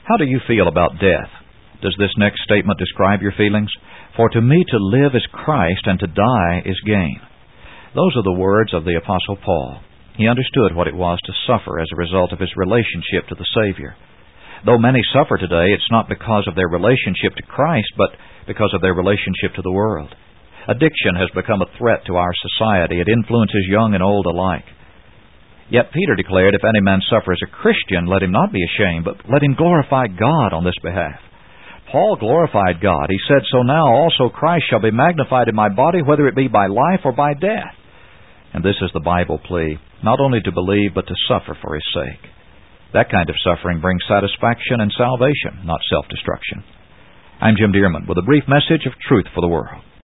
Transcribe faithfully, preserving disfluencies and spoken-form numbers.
How do you feel about death? Does this next statement describe your feelings? For to me to live is Christ, and to die is gain. Those are the words of the Apostle Paul. He understood what it was to suffer as a result of his relationship to the Savior. Though many suffer today, it's not because of their relationship to Christ, but because of their relationship to the world. Addiction has become a threat to our society. It influences young and old alike. Yet Peter declared, if any man suffer as a Christian, let him not be ashamed, but let him glorify God on this behalf. Paul glorified God. He said, so now also Christ shall be magnified in my body, whether it be by life or by death. And this is the Bible plea, not only to believe, but to suffer for His sake. That kind of suffering brings satisfaction and salvation, not self-destruction. I'm Jim Dearman with a brief message of truth for the world.